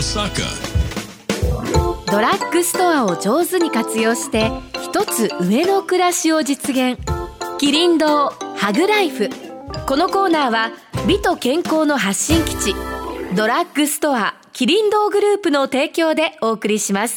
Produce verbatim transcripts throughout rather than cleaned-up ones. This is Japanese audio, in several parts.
Osaka。 ドラッグストアを上手に活用して一つ上の暮らしを実現。キリン堂ハグライフ。このコーナーは美と健康の発信基地ドラッグストアキリン堂グループの提供でお送りします。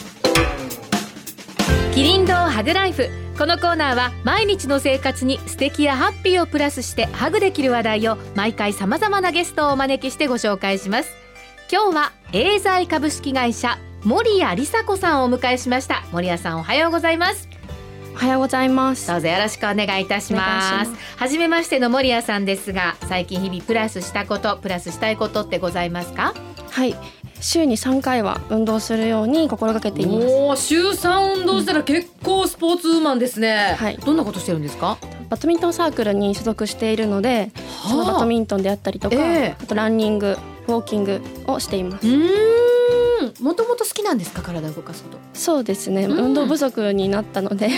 キリン堂ハグライフ。このコーナーは毎日の生活に素敵やハッピーをプラスしてハグできる話題を毎回さまざまなゲストをお招きしてご紹介します。今日はエーザイ株式会社守谷梨紗子さんをお迎えしました。守谷さん、おはようございます。 おはようございます。 どうぞよろしくお願いいたします。はじめましての守谷さんですが、最近日々プラスしたことプラスしたいことってございますか？ はい、週にさんかいは運動するように心がけています。 おー、週さん運動したら結構スポーツウーマンですね、はい、どんなことしてるんですか？ バドミントンサークルに所属しているので、はあ、そのバドミントンであったりとか、えー、あとランニング、ウォーキングをしています。 うーん、もともと好きなんですか？体を動かすこと。 そうですね、うん、運動不足になったので、うん、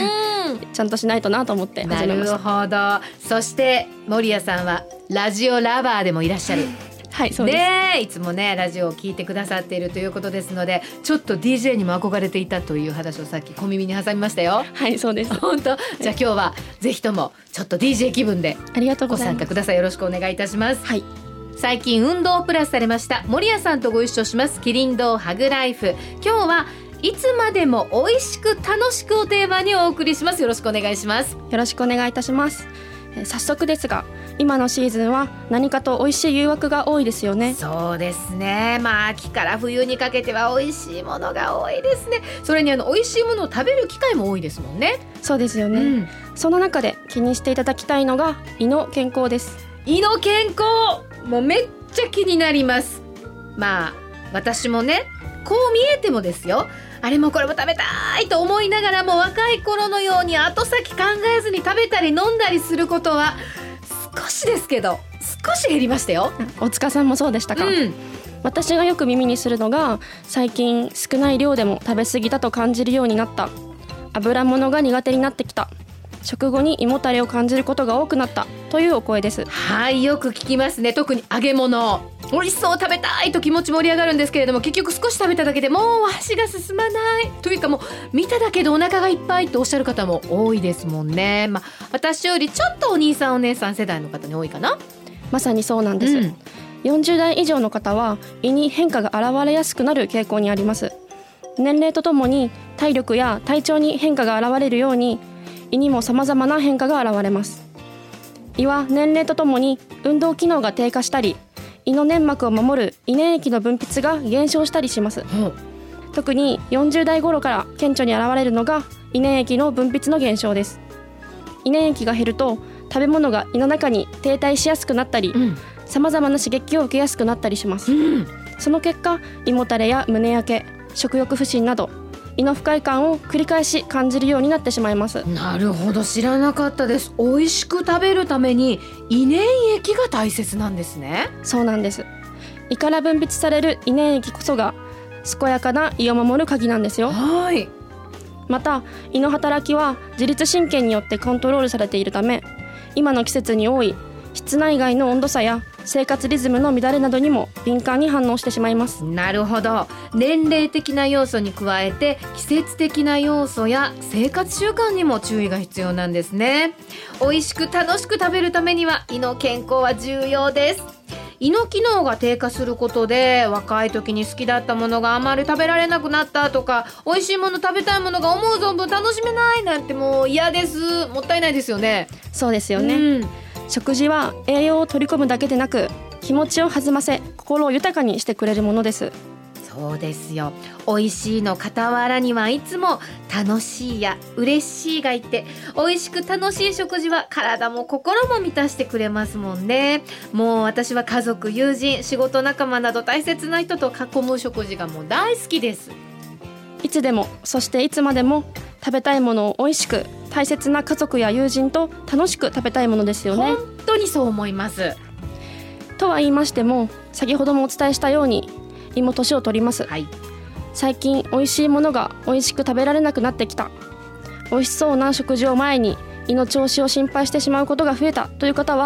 ちゃんとしないとなと思って始めました。 なるほど。そして守谷さんはラジオラバーでもいらっしゃるはい、そうです。 で、いつもねラジオを聞いてくださっているということですので、ちょっと ディージェー にも憧れていたという話をさっき小耳に挟みましたよ。 はい、そうです。 本当。じゃあ今日はぜひともちょっと ディージェー 気分でご参加ください。よろしくお願いいたします。 はい。 最近運動をプラスされました守谷さんとご一緒しますキリン堂ハグライフ。今日はいつまでも美味しく楽しくをテーマにお送りします。よろしくお願いします。 よろしくお願いいたします。早速ですが、今のシーズンは何かと美味しい誘惑が多いですよね。 そうですね、まあ秋から冬にかけては美味しいものが多いですね。それにあの美味しいものを食べる機会も多いですもんね。 そうですよね、うん、その中で気にしていただきたいのが胃の健康です。 胃の健康、もうめっちゃ気になります。まあ私もね、こう見えてもですよ、あれもこれも食べたいと思いながらも若い頃のように後先考えずに食べたり飲んだりすることは少しですけど少し減りましたよ。 お塚さんもそうでしたか？うん、私がよく耳にするのが、最近少ない量でも食べ過ぎたと感じるようになった、油物が苦手になってきた、食後に胃もたれを感じることが多くなったというお声です。 はい、よく聞きますね。特に揚げ物、美味しそう食べたいと気持ち盛り上がるんですけれども、結局少し食べただけでもう箸が進まないというか、もう見ただけでお腹がいっぱいとおっしゃる方も多いですもんね。まあ、私よりちょっとお兄さんお姉さん世代の方に多いかな。 まさにそうなんです、うん、よんじゅう代以上の方は胃に変化が現れやすくなる傾向にあります。年齢とともに体力や体調に変化が現れるように、胃にも様々な変化が現れます。胃は年齢とともに運動機能が低下したり、胃の粘膜を守る胃粘液の分泌が減少したりします、うん、特によんじゅう代頃から顕著に現れるのが胃粘液の分泌の減少です。胃粘液が減ると食べ物が胃の中に停滞しやすくなったり、さまざまな刺激を受けやすくなったりします、うん、その結果、胃もたれや胸焼け、食欲不振など胃の不快感を繰り返し感じるようになってしまいます。 なるほど、知らなかったです。美味しく食べるために胃粘液が大切なんですね。 そうなんです。胃から分泌される胃粘液こそが健やかな胃を守る鍵なんですよ。 はい。 また胃の働きは自律神経によってコントロールされているため、今の季節に多い室内外の温度差や生活リズムの乱れなどにも敏感に反応してしまいます。 なるほど。年齢的な要素に加えて季節的な要素や生活習慣にも注意が必要なんですね。美味しく楽しく食べるためには胃の健康は重要です。胃の機能が低下することで、若い時に好きだったものがあまり食べられなくなったとか、美味しいもの食べたいものが思う存分楽しめないなんてもう嫌です。もったいないですよね。 そうですよね、うん、食事は栄養を取り込むだけでなく、気持ちを弾ませ心を豊かにしてくれるものです。 そうですよ。美味しいの傍らにはいつも楽しいや嬉しいがいて、美味しく楽しい食事は体も心も満たしてくれますもんね。もう私は家族、友人、仕事仲間など大切な人と囲む食事がもう大好きです。 いつでも、そしていつまでも食べたいものを美味しく、大切な家族や友人と楽しく食べたいものですよね。 本当にそう思います。 とは言いましても、先ほどもお伝えしたように胃も年を取ります、はい、最近美味しいものが美味しく食べられなくなってきた、美味しそうな食事を前に胃の調子を心配してしまうことが増えたという方は、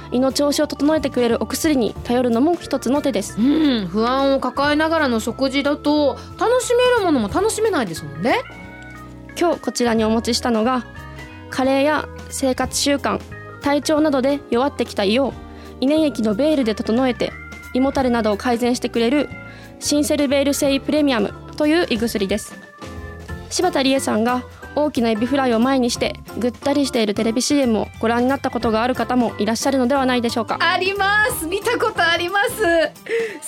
胃の調子を整えてくれるお薬に頼るのも一つの手です。 うん、不安を抱えながらの食事だと楽しめるものも楽しめないですもんね。 今日こちらにお持ちしたのが、加齢や生活習慣、体調などで弱ってきた胃を胃粘液のベールで整えて胃もたれなどを改善してくれるシンセルベール製胃プレミアムという胃薬です。柴田理恵さんが大きなエビフライを前にしてぐったりしているテレビ シーエム をご覧になったことがある方もいらっしゃるのではないでしょうか。 あります、見たことあります。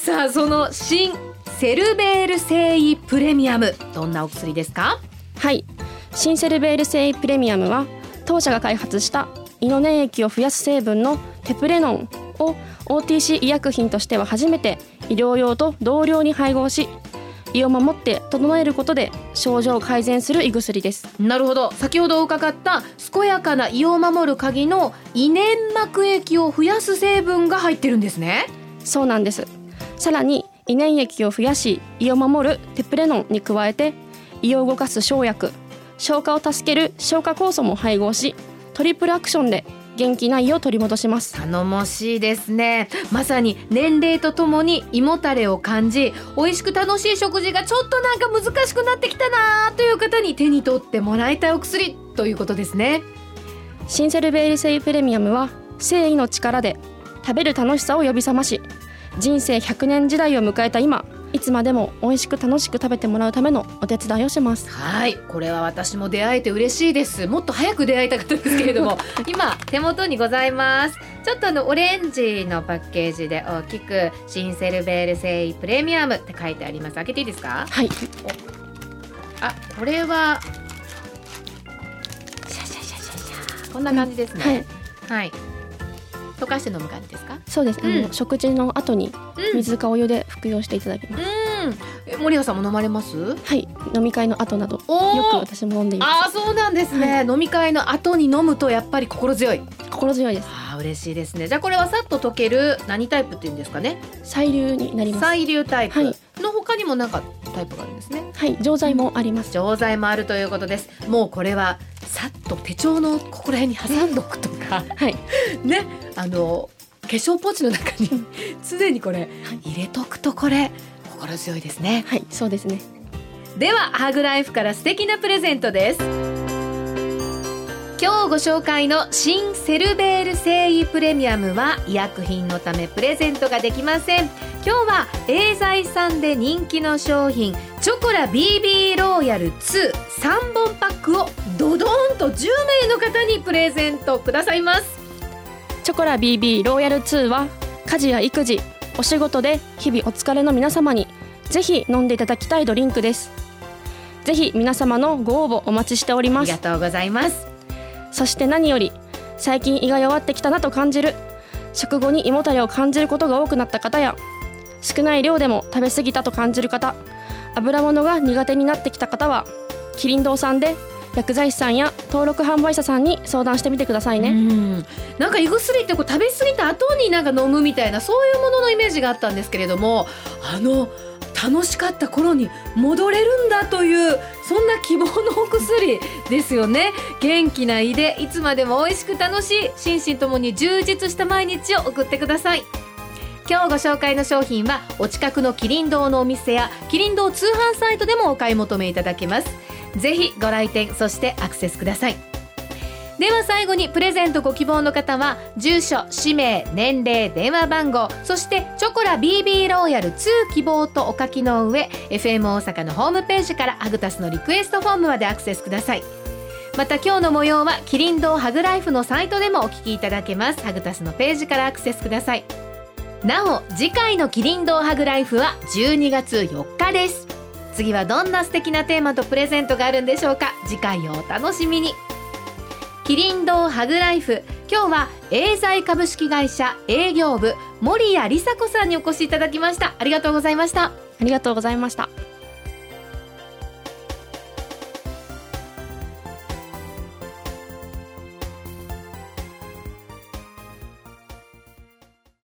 さあ、そのシンセルベール製胃プレミアム、どんなお薬ですか？ はい、シンセルベール製胃プレミアムは当社が開発した胃の粘液を増やす成分のテプレノンを オーティーシー 医薬品としては初めて医療用と同量に配合し、胃を守って整えることで症状を改善する胃薬です。 なるほど。先ほど伺った健やかな胃を守る鍵の胃粘膜液を増やす成分が入ってるんですね。 そうなんです。さらに胃粘液を増やし胃を守るテプレノンに加えて、胃を動かす生薬、消化を助ける消化酵素も配合し、トリプルアクションで元気な胃を取り戻します。 頼もしいですね。まさに年齢とともに胃もたれを感じ、美味しく楽しい食事がちょっとなんか難しくなってきたなという方に手に取ってもらいたいお薬ということですね。 シンセルベール製プレミアムは生胃の力で食べる楽しさを呼び覚まし、人生ひゃくねん時代を迎えた今、いつまでも美味しく楽しく食べてもらうためのお手伝いをします。 はい、これは私も出会えて嬉しいです。もっと早く出会いたかったですけれども今手元にございます。ちょっとあのオレンジのパッケージで大きくシンセルベール製胃プレミアムって書いてあります。開けていいですか？ はい。 あ、これはシャシャシャシャシャ、こんな感じですね。はい、はい、溶かして飲む感じですか？ そうです、うん、あの食事の後に水かお湯で服用していただきます。 うん、森谷さんも飲まれます？ はい、飲み会の後などよく私も飲んでいます。 あ、そうなんですね、はい、飲み会の後に飲むとやっぱり心強い。 心強いです。 あ、嬉しいですね。じゃあこれはさっと溶ける何タイプっていうんですかね？ 細粒になります。 細粒タイプの他にもなんかタイプがあるんですね。 はい、錠剤もあります。 錠剤もあるということです。もうこれはさっと手帳のここら辺に挟んどくとかはいね、あの化粧ポーチの中に常にこれ入れとくとこれ心強いですね。 はい、そうですね。 ではハグライフから素敵なプレゼントです。今日ご紹介の新セルベール製胃プレミアムは医薬品のためプレゼントができません。今日はエーザイさんで人気の商品チョコラ ビービー ローヤルツーさんぼんパックをドドーンとじゅうめいの方にプレゼントくださいます。 チョコラ ビービー ローヤルツーは家事や育児、お仕事で日々お疲れの皆様にぜひ飲んでいただきたいドリンクです。ぜひ皆様のご応募お待ちしております。 ありがとうございます。 そして何より最近胃が弱ってきたなと感じる、食後に胃もたれを感じることが多くなった方や、少ない量でも食べ過ぎたと感じる方、油物が苦手になってきた方はキリン堂さんで薬剤師さんや登録販売者さんに相談してみてくださいね。 うん、なんか胃薬ってこう食べ過ぎた後になんか飲むみたいな、そういうもののイメージがあったんですけれども、あの楽しかった頃に戻れるんだというそんな希望のお薬ですよね。元気な胃でいつまでも美味しく楽しい心身ともに充実した毎日を送ってください。今日ご紹介の商品はお近くのキリン堂のお店やキリン堂通販サイトでもお買い求めいただけます。ぜひご来店、そしてアクセスください。では最後にプレゼントご希望の方は住所、氏名、年齢、電話番号、そしてチョコラ ビービー ローヤルツー希望とお書きの上 エフエム 大阪のホームページからアグタスのリクエストフォームまでアクセスください。また今日の模様はキリン堂ハグライフのサイトでもお聞きいただけます。ハグタスのページからアクセスください。なお次回のキリン堂ハグライフはじゅうにがつよっかです。次はどんな素敵なテーマとプレゼントがあるんでしょうか。次回をお楽しみに。キリン堂ハグライフ、今日はエーザイ株式会社営業部森谷梨紗子さんにお越しいただきました。ありがとうございました。 ありがとうございました。